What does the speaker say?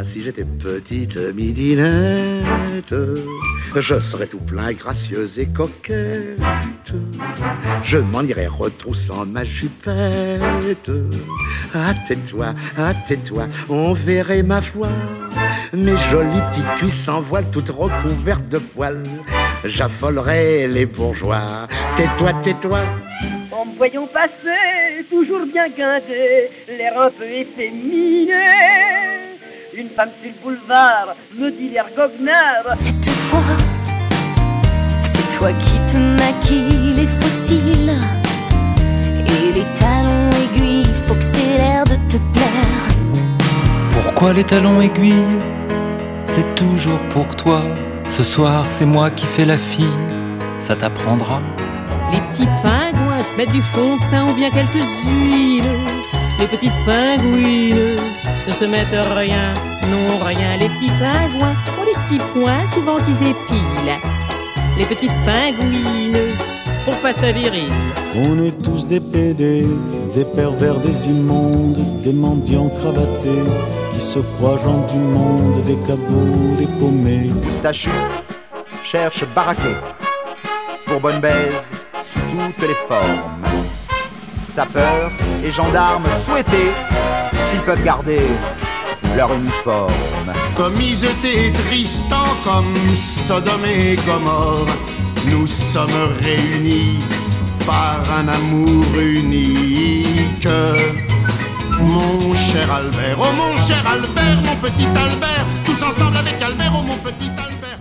si j'étais petite midinette, je serais tout plein, gracieuse et coquette. Je m'en irais retroussant ma jupette. Ah tais-toi, on verrait ma foi, mes jolies petites cuisses en voile, toutes recouvertes de poils. J'affolerais les bourgeois. Tais-toi. En me voyant passer, toujours bien guindé, l'air un peu efféminé, une femme sur le boulevard me dit l'air goguenard. Cette fois, c'est toi qui te maquilles les fossiles et les talons aiguilles, faut que c'est l'air de te plaire. Pourquoi les talons aiguilles? C'est toujours pour toi. Ce soir, c'est moi qui fais la fille, ça t'apprendra. Les petits pingouins se mettent du fond de teint ou bien quelques huiles. Les petites pingouines ne se mettent rien, non rien. Les petits pingouins ont des petits points souvent qu'ils épilent. Les petites pingouines pour pas sa viril. On est tous des pédés, des pervers, des immondes, des mendiants cravatés qui se croient gens du monde, des cabots, des paumés. Moustachu cherche baraqué pour bonne baise sous toutes les formes. Sapeurs et gendarmes souhaités s'ils peuvent garder leur uniforme. Comme ils étaient tristans, comme Sodome et Gomorre, nous sommes réunis par un amour unique. Mon cher Albert, oh mon cher Albert, mon petit Albert, tous ensemble avec Albert, oh mon petit Albert.